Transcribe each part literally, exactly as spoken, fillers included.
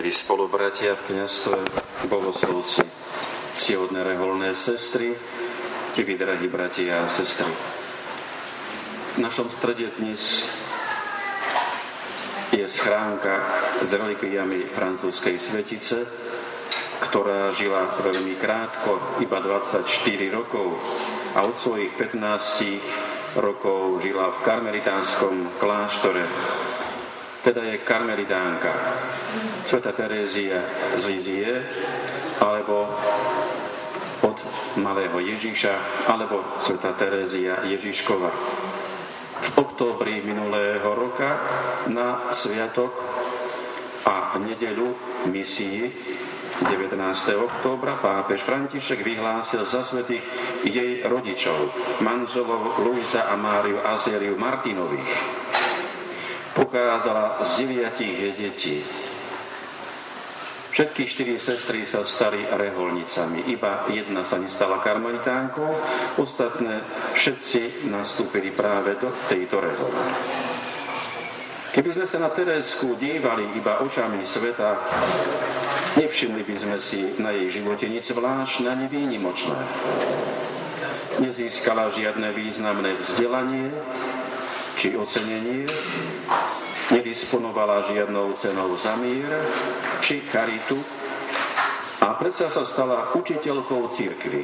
Spolubratia v kňazstve, bohoslovci, ctihodné reholné sestry, tiví drahí bratia a sestry. V našom strede dnes je schránka s relikviami francúzskej svetice, ktorá žila veľmi krátko, iba dvadsaťštyri rokov, a od svojich pätnástich rokov žila v karmelitánskom kláštore. Teda je karmelitánka, Sveta Terézia z Lizie, alebo od malého Ježíša, alebo Sveta Terézia Ježiškova. V októbri minulého roka na sviatok a nedeľu misii devätnásteho októbra pápež František vyhlásil za svätých jej rodičov, manželov Luisa a Máriu Azériu Martinových. Pochádzala z deviatich detí. Všetky štyri sestry sa stali reholnicami. Iba jedna sa nestala karmelitánkou, ostatné všetci nastúpili práve do tejto rehole. Keby sme sa na Terésku dívali iba očami sveta, nevšimli by sme si na jej živote nič zvláštne ani výnimočné. Nezískala žiadne významné vzdelanie či ocenenie, nedisponovala žiadnou cenou za mier či charitu a predsa sa stala učiteľkou cirkvi.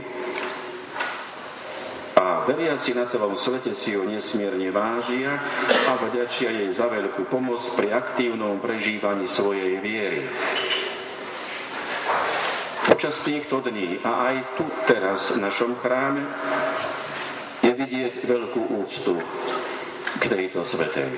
A veriaci na celom svete si ju nesmierne vážia a vďačia jej za veľkú pomoc pri aktívnom prežívaní svojej viery. Počas týchto dní a aj tu teraz v našom chráme je vidieť veľkú úctu k tejto svätej.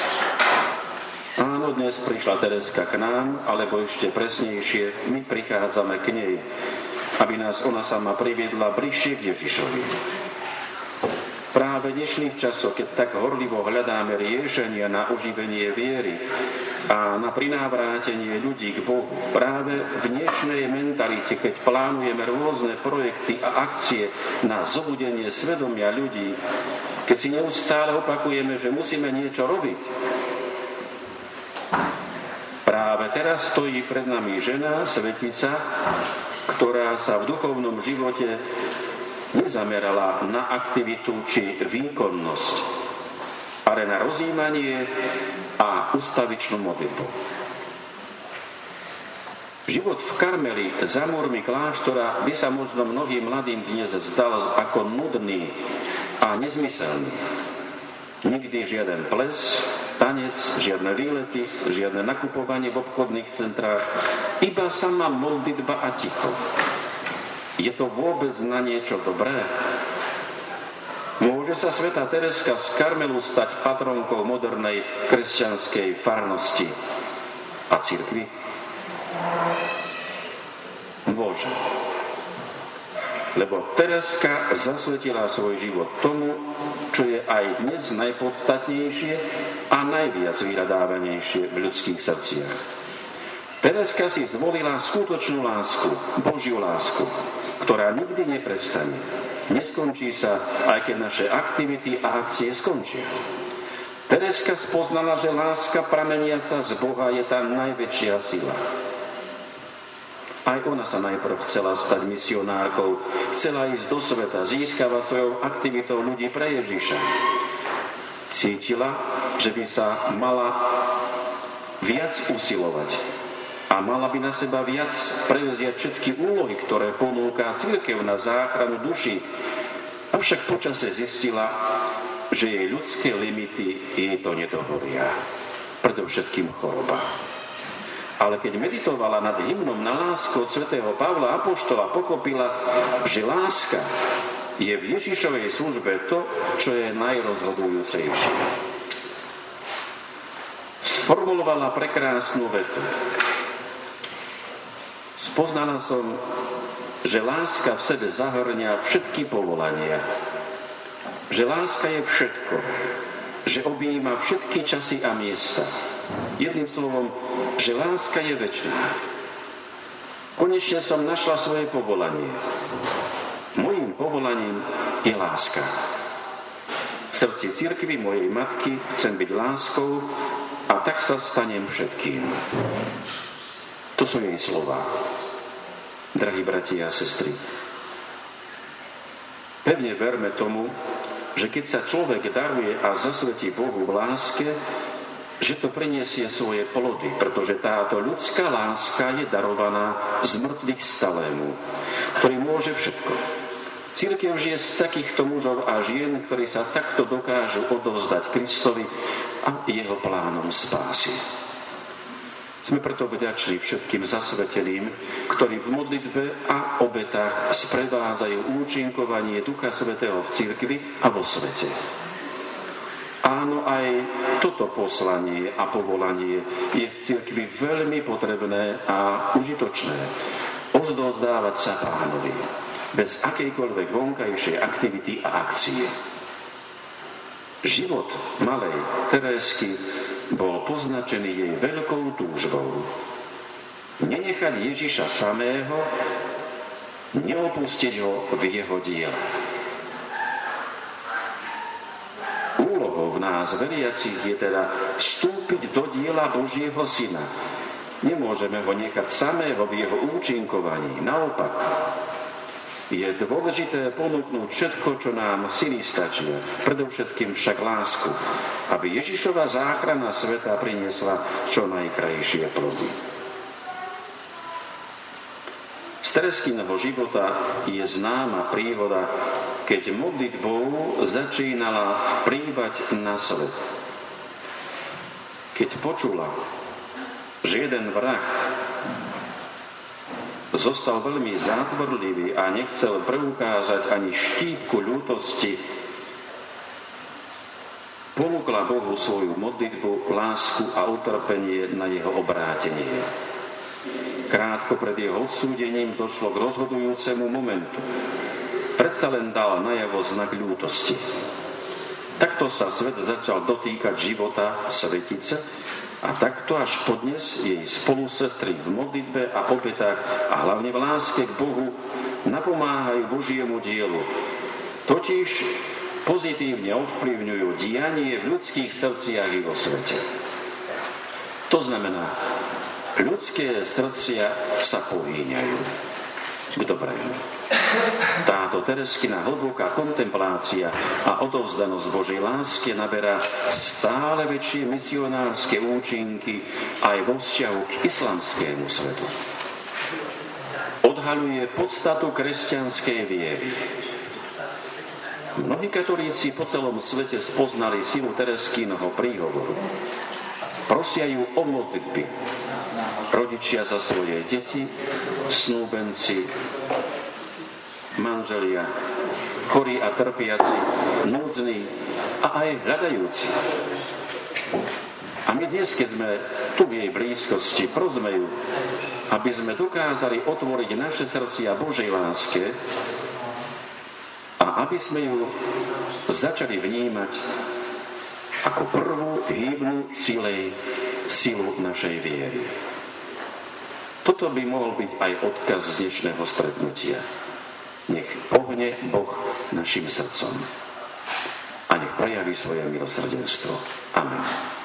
Áno, dnes prišla Terézka k nám, alebo ešte presnejšie, my prichádzame k nej, aby nás ona sama priviedla bližšie k Ježišovi. Práve v dnešných časoch, keď tak horlivo hľadáme riešenia na oživenie viery a na prinávrátenie ľudí k Bohu, práve v dnešnej mentalite, keď plánujeme rôzne projekty a akcie na zobudenie svedomia ľudí, keď si neustále opakujeme, že musíme niečo robiť, práve teraz stojí pred nami žena, svetica, ktorá sa v duchovnom živote nezamerala na aktivitu či výkonnosť, ale na rozjímanie a ustavičnú modlitbu. Život v Karmeli za múrmi kláštora by sa možno mnohým mladým dnes zdal ako nudný a nezmyselný. Nikdy žiaden ples, tanec, žiadne výlety, žiadne nakupovanie v obchodných centrách, iba sama modlitba a ticho. Je to vôbec na niečo dobré? Môže sa Sveta Terézka z Karmelu stať patronkou modernej kresťanskej farnosti a cirkvi? Môže. Lebo Terézka zasvetila svoj život tomu, čo je aj dnes najpodstatnejšie a najviac vyhľadávanejšie v ľudských srdciach. Terézka si zvolila skutočnú lásku, Božiu lásku, ktorá nikdy neprestane. Neskončí sa, aj keď naše aktivity a akcie skončia. Terézka spoznala, že láska prameniaca z Boha je tá najväčšia sila. Aj ona sa najprv chcela stať misionárkou, chcela ísť do sveta, získavať svojou aktivitou ľudí pre Ježiša. Cítila, že by sa mala viac usilovať a mala by na seba viac prevziať všetky úlohy, ktoré ponúka cirkev na záchranu duší. Avšak počase zistila, že jej ľudské limity jej to nedovolia. Predovšetkým choroba. Ale keď meditovala nad hymnom na lásku od svätého Pavla apoštola, pochopila, že láska je v Ježišovej službe to, čo je najrozhodujúcejšie. Sformulovala prekrásnu vetu. Spoznala som, že láska v sebe zahŕňa všetky povolania. Že láska je všetko. Že objíma všetky časy a miesta. Jedným slovom, že láska je večná. Konečne som našla svoje povolanie. Mojím povolaním je láska. V srdci cirkvi mojej matky chcem byť láskou a tak sa stanem všetkým. To sú jej slová. Drahí bratia a sestry, pevne verme tomu, že keď sa človek daruje a zasvetí Bohu v láske, že to prinesie svoje plody, pretože táto ľudská láska je darovaná z mŕtvych stalému, ktorý môže všetko. Cirkev žije z takýchto mužov a žien, ktorí sa takto dokážu odovzdať Kristovi a jeho plánom spásy. Sme preto vďační všetkým zasveteným, ktorí v modlitbe a obetách sprevádzajú účinkovanie Ducha Svätého v cirkvi a vo svete. Áno, aj toto poslanie a povolanie je v cirkvi veľmi potrebné a užitočné. Odovzdávať sa Pánovi bez akejkoľvek vonkajšej aktivity a akcie. Život malej Terésky bol poznačený jej veľkou túžbou. Nenechať Ježiša samého, neopustiť ho v jeho diele. Úlohou v nás veriacich je teda vstúpiť do diela Božieho Syna. Nemôžeme ho nechať samého v jeho účinkovaní. Naopak, je dôležité ponúknuť všetko, čo nám sily stačia, predovšetkým však lásku, aby Ježišova záchrana sveta priniesla čo najkrajšie plody. Z Tereskyného života je známa príhoda, keď modlitbou začínala vplývať na svet. Keď počula, že jeden vrah zostal veľmi zátvorlivý a nechcel preukázať ani štípku ľútosti, ponúkla Bohu svoju modlitbu, lásku a utrpenie na jeho obrátenie. Krátko pred jeho odsúdením došlo k rozhodujúcemu momentu. Predsa len dal najavo znak ľútosti. Takto sa svet začal dotýkať života svetice a takto až podnes jej spolusestry v modlitbe a obetách a hlavne v láske k Bohu napomáhajú Božiemu dielu. Totiž pozitívne ovplyvňujú dianie v ľudských srdciach i vo svete. To znamená, ľudské srdcia sa pohýňajú k dobrému. Táto Tereskina hlboká kontemplácia a odovzdanosť Božej láske naberá stále väčšie misionárske účinky aj vo vzťahu k islamskému svetu. Odhaľuje podstatu kresťanskej viery. Mnohí katolíci po celom svete spoznali silu Tereskínho príhovoru. Prosia ju o modlitby. Rodičia za svoje deti, snúbenci, manželia, chorí a trpiaci, núdzni a aj hľadajúci. A my dnes, keď sme tu v jej blízkosti, prosme ju, aby sme dokázali otvoriť naše srdcia Božej láske a aby sme ju začali vnímať ako prvú hybnú silej, silu našej viery. Toto by mohol byť aj odkaz z dnešného stretnutia. Nech pohne Boh našim srdcom a nech prejaví svoje milosrdenstvo. Amen.